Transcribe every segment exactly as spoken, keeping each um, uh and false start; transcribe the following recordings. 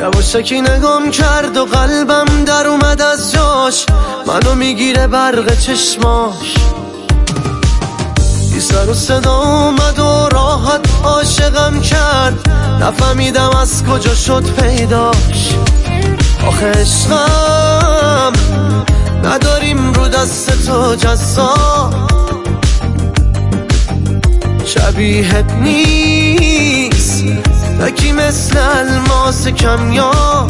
یواشکی نگام کرد و قلبم در اومد از جاش، منو میگیره برق چشماش. بی سر و صدا اومد و راحت عاشقم کرد، نفهمیدم از کجا شد پیداش. آخه عشقم نداریم رو دست تو جزا، شبیهت نیست تکی مثل الماس کمیاب.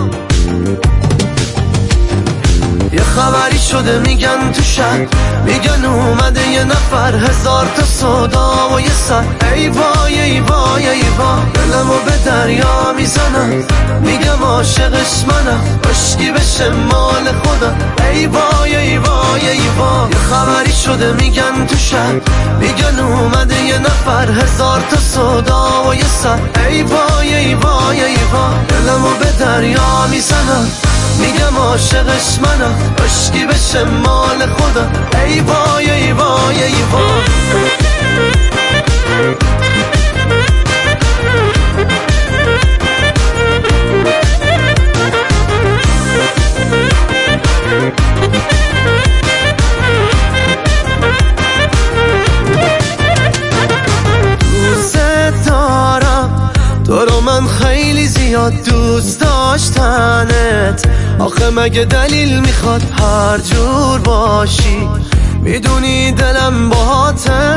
یه خبری شده میگن تو شهر، میگن اومده یه نفر، هزار تا صدا و یه سر. ای وای ای وای ای وای، دلمو به دریا میزنم، میگم عاشقش منم، عشقی بشه مال خودم. ای وای ای وای ای وای، یه خبری شده میگن تو شهر، میگن اومده یه نفر، هزار تا صدا و یه سر. ای وای ای وای ای وای، دلمو به دریا میزنم، میگم عاشقش منم، عشقی بشه مال خودم. ای وای ای وای ای وای. دوست دارم تو رو من خیلی زیاد دوست داشتنت، آخه مگه دلیل میخواد هر جور باشی؟ میدونی دلم باهاته،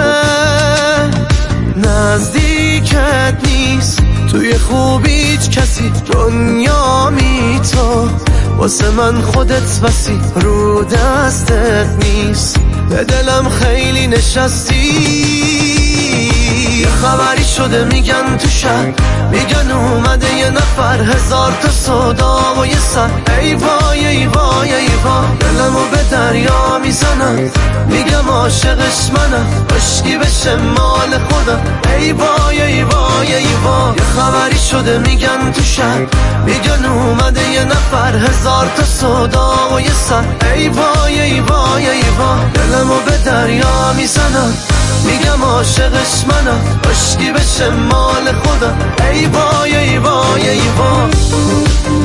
نزدیکت نیست توی خوبیت کسی، دنیا می تو واسه من خودت بسی، رو دستت نیست به دلم خیلی نشستی. یه خبری شده میگن تو شهر، میگن اومده یه نفر، هزار تا صدا و یه سر. ای وای ای وای ای وای، دلمو به دریا میزنم، میگم عاشقش منم، عشقی بشه مال خودم. ای وای ای وای ای وای، یه خبری شده میگن تو شهر، میگن اومده یه نفر، هزار تا صدا و یه سر. ای وای ای وای ای وای، دلمو به دریا میزنم، میگم عاشقش منم، عشقی بشه مال خودم. ای وای ای وای ای وای.